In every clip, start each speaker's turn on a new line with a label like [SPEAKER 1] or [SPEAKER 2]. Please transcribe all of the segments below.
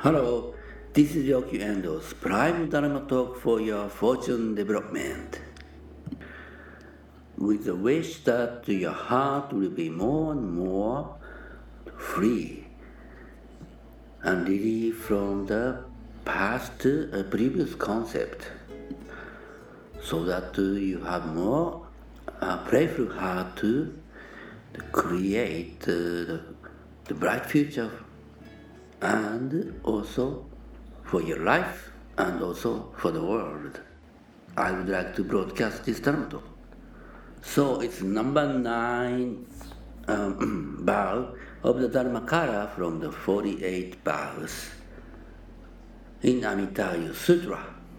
[SPEAKER 1] Hello, this is Yoki Endo's Prime Dharma Talk for your fortune development. With the wish that your heart will be more and more free and relieved from the past previous concept, so that you have more playful heart to create the bright future and also for your life and also for the world. I would like to broadcast this Dharma talk. So it's number 9 bow of the Dharmakara from the 48 bows in Amitabha Sutra.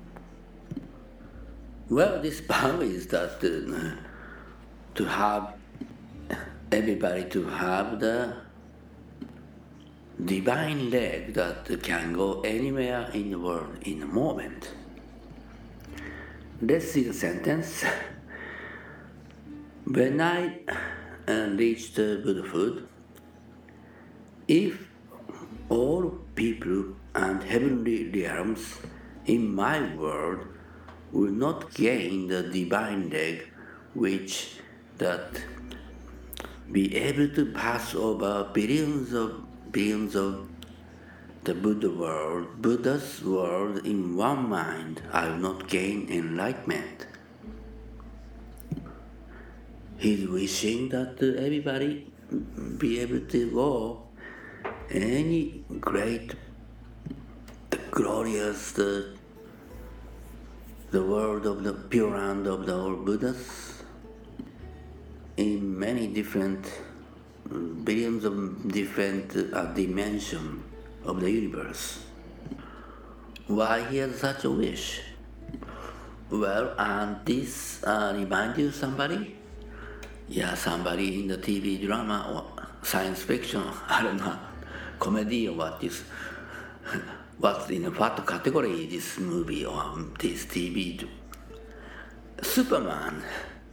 [SPEAKER 1] Well, this bow is that to have everybody to have the divine leg that can go anywhere in the world in a moment. Let's see the sentence. When I reached Buddhahood, if all people and heavenly realms in my world will not gain the divine leg, which that be able to pass over billions of the Buddha's world in one mind, I will not gain enlightenment. He's wishing that everybody be able to go any great, the glorious, the world of the pure land of the old Buddhas in many different billions of different dimensions of the universe. Why he has such a wish? Well, and this remind you somebody? Yeah, somebody in the TV drama or science fiction, I don't know, comedy or what is, what's in what category this movie or this TV? Superman.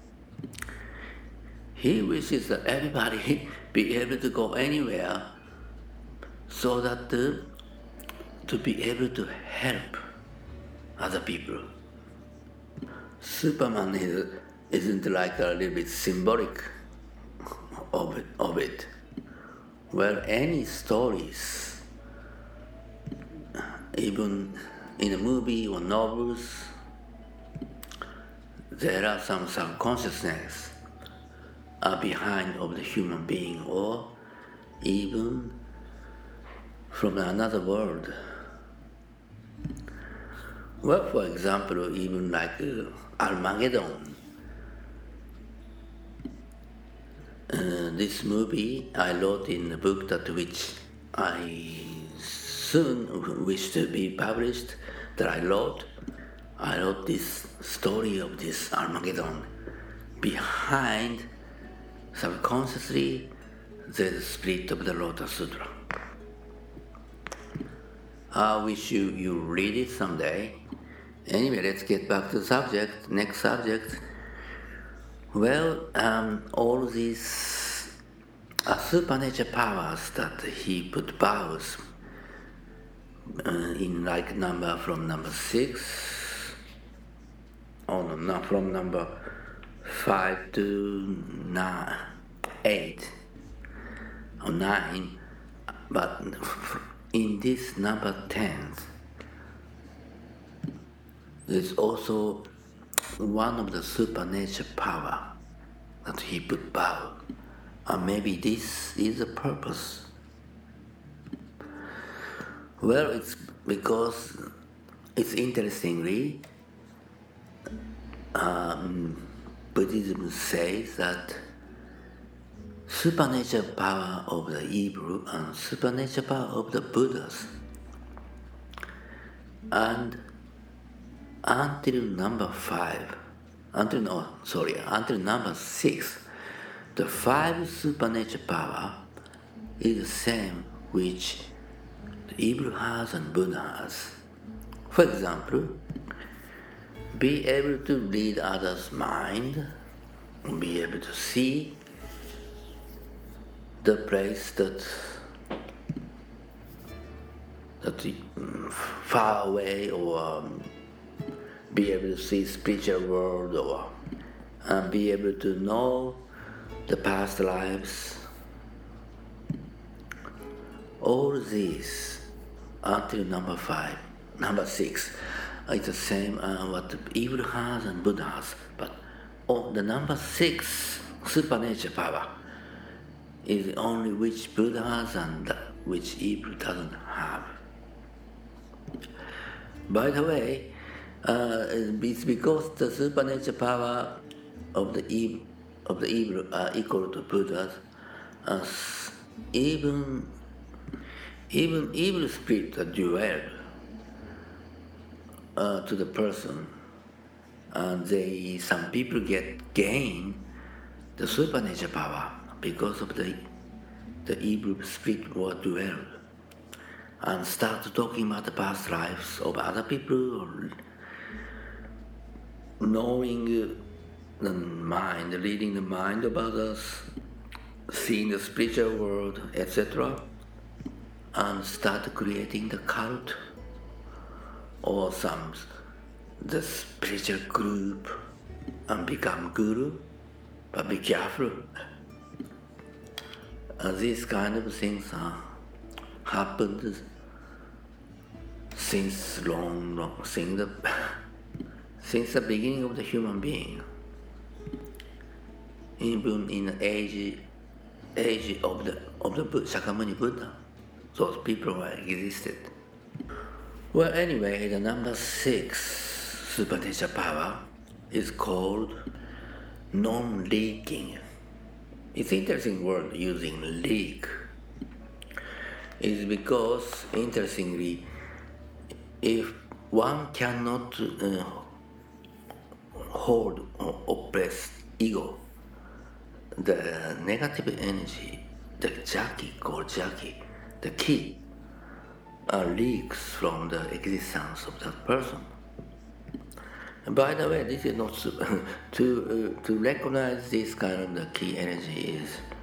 [SPEAKER 1] He wishes that everybody be able to go anywhere so that to be able to help other people. Superman isn't like a little bit symbolic of it. Well, any stories, even in a movie or novels, there are some subconsciousness behind of the human being or even from another world. Well, for example, even like Armageddon. This movie I wrote in a book that which I soon wish to be published, that I wrote this story of this Armageddon. Behind, subconsciously, there's the spirit of the Lotus Sutra. I wish you read it someday. Anyway, let's get back to the subject. Next subject. Well, all these supernatural powers that he put powers in like number from number 6, from number 5 to 8 or 9, but in this number 10, there's also one of the supernatural power that he put power. And maybe this is the purpose. Well, it's because it's interestingly, Buddhism says that supernatural power of the evil and supernatural power of the Buddhas. And until number 6, the 5 supernatural power is the same which the evil has and Buddha has. For example, be able to read others' mind, and be able to see the place that that far away, or be able to see spiritual world, or be able to know the past lives. All these until number 6 is the same what evil has and Buddha has, but the number 6 supernatural power is only which Buddha has and which evil doesn't have. By the way, it's because the supernatural power of the evil are equal to Buddha's. Even evil spirits are dual to the person, and some people gain the supernatural power because of the evil spirit were dual, and start talking about the past lives of other people, or knowing the mind, reading the mind of others, seeing the spiritual world, etc., and start creating the cult or the spiritual group and become guru. But be careful. These kind of things happened since since the beginning of the human being. Even in the age of the Shakyamuni Buddha, those people existed. Well, anyway, the number 6 supernatural power is called non-leaking. It's interesting word using leak. It's because, interestingly, if one cannot hold or oppress ego, the negative energy, the jaki, the ki, leaks from the existence of that person. And by the way, this is not to recognize this kind of the ki energy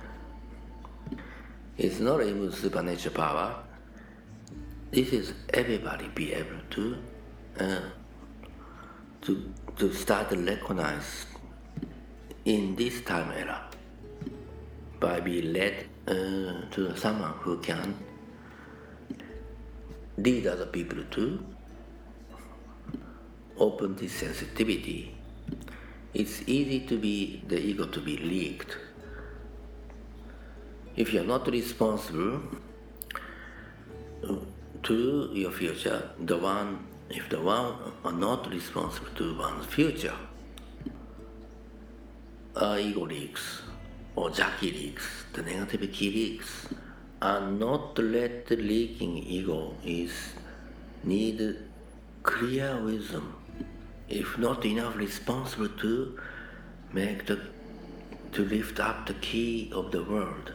[SPEAKER 1] is not even supernatural power. This is everybody be able to start to recognize in this time era by being led to someone who can lead other people to open this sensitivity. It's easy to be the ego to be leaked. If you're not responsible to your future, if the one are not responsible to one's future, ego leaks or jaki leaks, the negative ki leaks, and not let the leaking ego need clear wisdom. If not enough responsible to lift up the key of the world.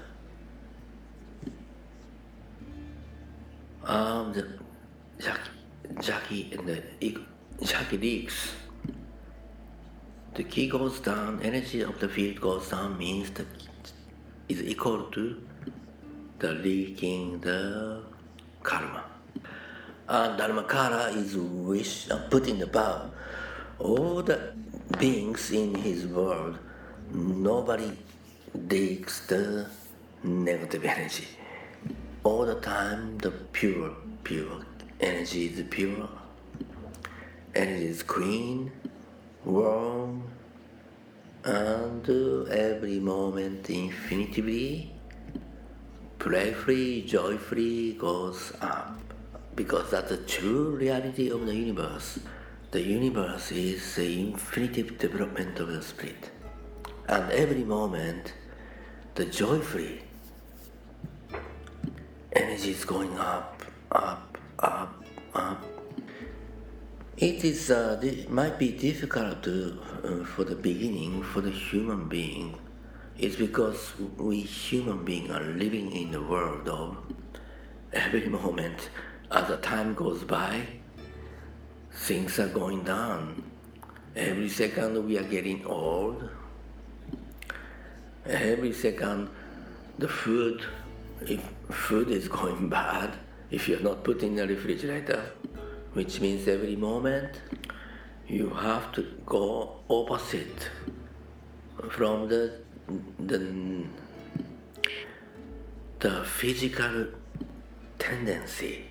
[SPEAKER 1] The jaki and the jaki leaks. The key goes down, energy of the field goes down, means that is equal to the leaking the karma. And dharmakara is wish putting about all the beings in his world. Nobody leaks the negative energy. All the time the pure energy is pure. Energy is clean, warm, and every moment infinitively, playfully, joyfully goes up. Because that's the true reality of the universe. The universe is the infinitive development of the spirit. And every moment, the joyfully energy is going up, up, up, up. It might be difficult for the beginning for the human being. It's because we human beings are living in the world of every moment. As the time goes by, things are going down. Every second we are getting old. Every second if food is going bad,
[SPEAKER 2] if you're not put in the refrigerator, which means every moment you have to go opposite from the physical tendency.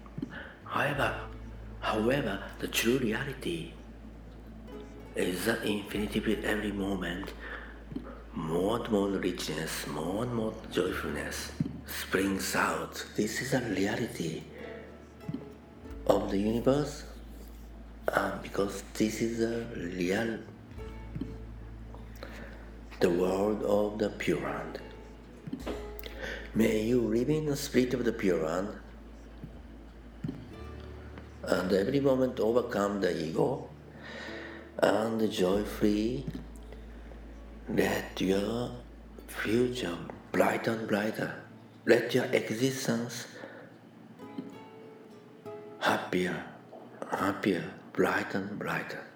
[SPEAKER 2] However, the true reality is that infinity with every moment, more and more richness, more and more joyfulness springs out. This is a reality of the universe, because this is the world of the Pure Land. May you live in the spirit of the Pure Land, and every moment overcome the ego, and joyfully let your future brighter and brighter. Let your existence happier, brighter and brighter.